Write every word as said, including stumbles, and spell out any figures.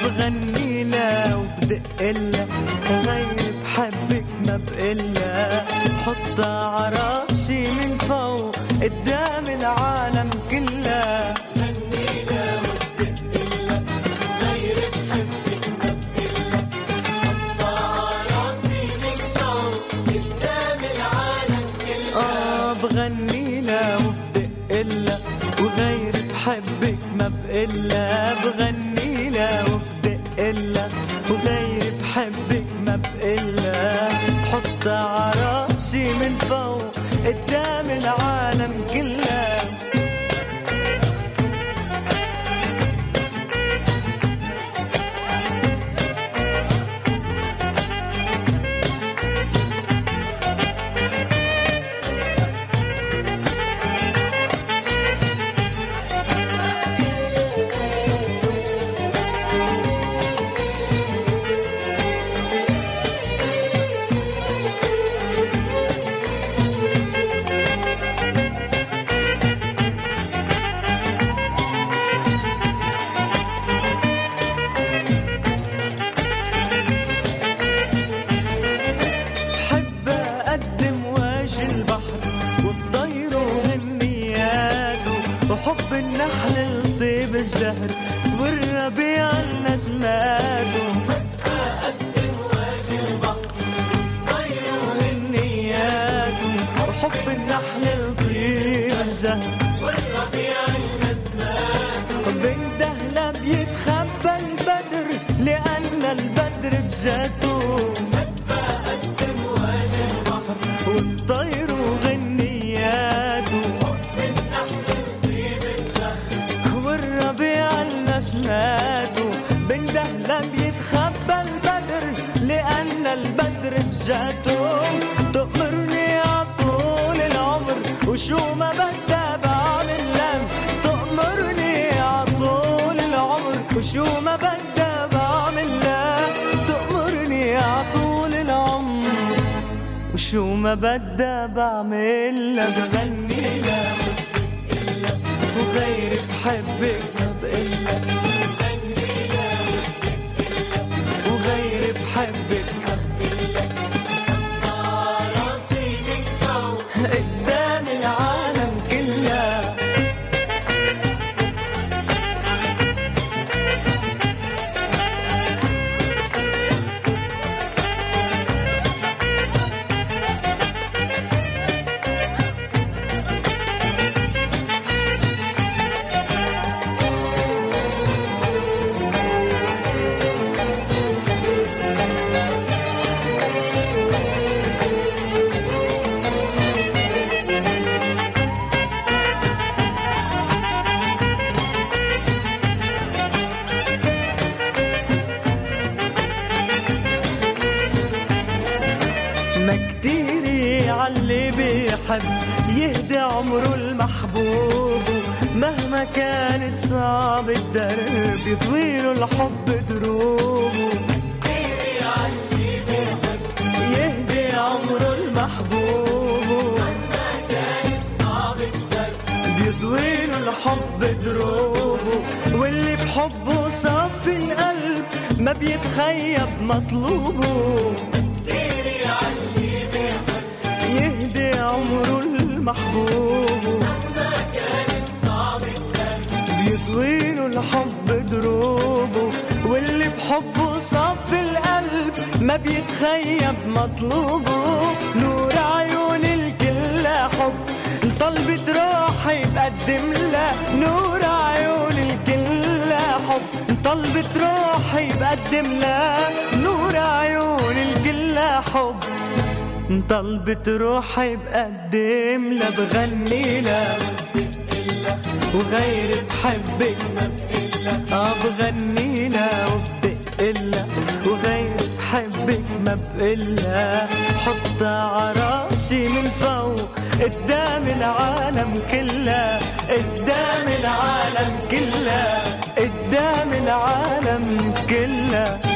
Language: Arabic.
بغني لها وبدقلها غير بحبك ما بقلها حطها عراسي من فوق قدام العالم كلها بغني لها وبدقلها غير بحبك ما بقلها حطها عراسي من فوق قدام العالم كلها. آه بغني لها وبدقلها وغير بحبك ما بقلها بغني لها وبدقلها وغير بحبك ما بقلها حطها عراسي من فوق قدام العالم كلها. وحب النحل الطيب الزهر والربيع النسماته أقدم واجي البحر طير والنياته وحب النحل الطيب الزهر والربيع النسماته بندهله بيتخبى البدر لأن البدر بذاته أقدم واجي البحر والطير وغنياته نسماته بندهله بيتخبى البدر لأن البدر بذاته تأمرني عطول العمر وشو ما بدها بعمل لم تأمرني عطول العمر وشو ما بدها بعمل لم تأمرني عطول العمر وشو ما بدها بعمل لها بغني لها وغير بحبك ما بقلها بغني لها وغير بحبك ما بقلها حطها راسي من فوق قدام العالم كلها. ما كتير عاللي بيحب يهدي عمره المحبوب مهما كانت صعب الدرب يطويله الحب دروبه. كتير عاللي بيحب يهدي عمره المحبوب مهما كانت صعب الدرب بيطويله الحب دروبه واللي بحبه صافي القلب ما بيتخيب مطلوبه. كتير عاللي بيحب يهدي عمره المحبوب مهما كانت صعب الدرب بيطويله الحب دروبه واللي بحبه صافي القلب ما بيتخيب مطلوبه. نور عيون الكل حب طلبت روحي بقدم لها نور عيون الكل حب طلبت روحي بقدم لها نور عيون الكل حب طلبت روحي بقدم لها بغني لها وغير بحبك ما بقلها اه بغني لها وبدقلها وغير بحبك ما بقلها حطها عراسي من فوق قدام العالم كلها قدام العالم كلها قدام العالم كلها.